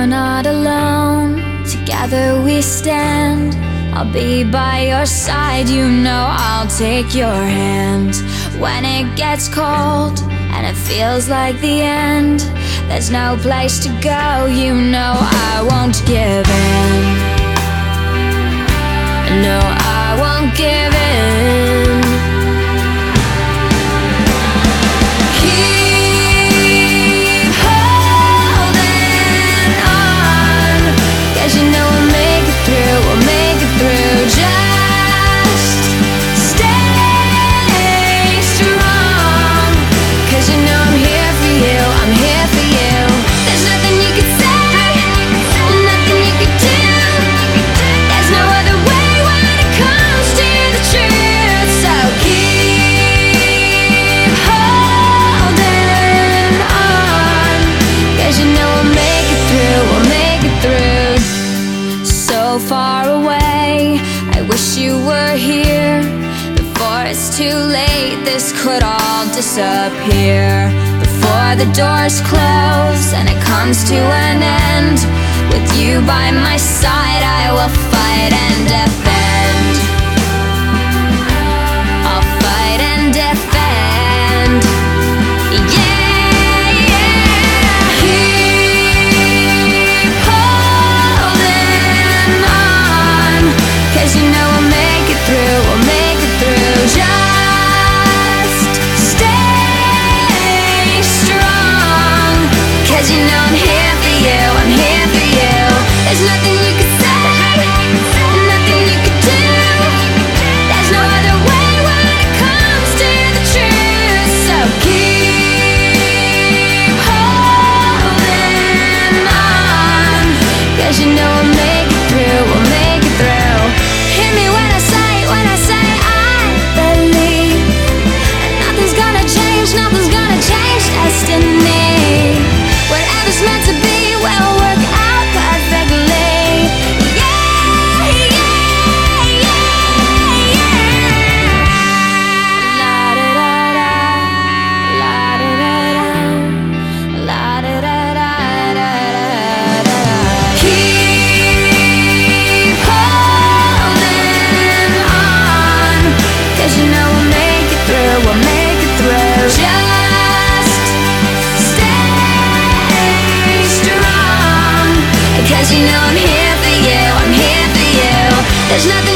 You're not alone, together we stand. I'll be by your side, you know I'll take your hand. When it gets cold and it feels like the end, there's no place to go, you know I won't give in. No, I won't give in. Keep holding on, 'cause you know we'll make it through, we'll make it through. Just stay strong, 'cause you know I'm here for you, I'm here for you. There's nothing you could say, nothing you could do. There's no other way when it comes to the truth. So keep holding on, 'cause you know we'll make it through, we'll make it through. So far away, I wish you were here. Before it's too late, this could all disappear. Before the doors close and it comes to an end, with you by my side I will fight and defend. I'll fight and defend. Yeah, yeah. Keep holding on, 'cause you know we'll make it through, we'll make it through. Just stay strong, 'cause you know I'm here for you, I'm here for you. There's nothing you could say, nothing you could do. There's no other way when it comes to the truth. So keep holding on, 'cause you know we'll make it through, we'll make it through. Hear me when I say I believe nothing's gonna change, nothing's gonna change destiny. Whatever's meant to be will work out perfectly. Yeah, yeah, yeah, yeah. La da da da, la da da da, la da da da da da. Keep holding on, 'cause you know we'll make it through, we'll make it through. Just stay strong, 'cause you know I'm here for you, I'm here for you. There's nothing